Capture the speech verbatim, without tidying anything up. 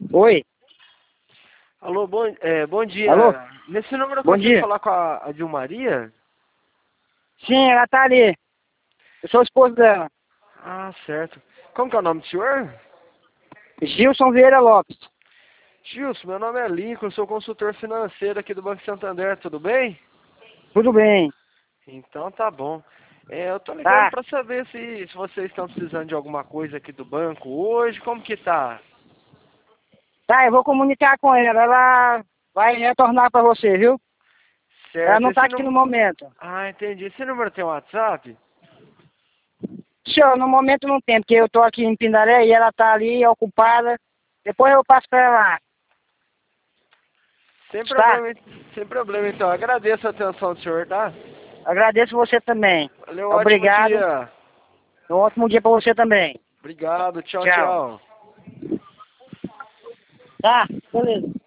Oi. Alô, bom, é, bom dia. Alô? Nesse número eu Bom consigo dia. falar com a, a Dilmaria? Sim, ela tá ali. Eu sou o esposo dela. Ah, certo. Como que é o nome do senhor? Gilson Vieira Lopes. Gilson, meu nome é Lincoln, sou consultor financeiro aqui do Banco Santander, tudo bem? Tudo bem. Então tá bom. É, eu tô ligando Tá. pra saber se, se vocês estão precisando de alguma coisa aqui do banco hoje, como que tá? Tá, eu vou comunicar com ela. Ela vai retornar pra você, viu? Ela Certo, não tá esse aqui no número... momento. Ah, entendi. Esse número tem WhatsApp? Senhor, no momento não tem, porque eu tô aqui em Pindaré e ela tá ali ocupada. Depois eu passo pra ela. Sem Tá? problema, sem problema então. Agradeço a atenção do senhor, tá? Agradeço você também. Valeu, ótimo Obrigado. dia. Um ótimo dia pra você também. Obrigado, tchau, Tchau. tchau. Tá, beleza.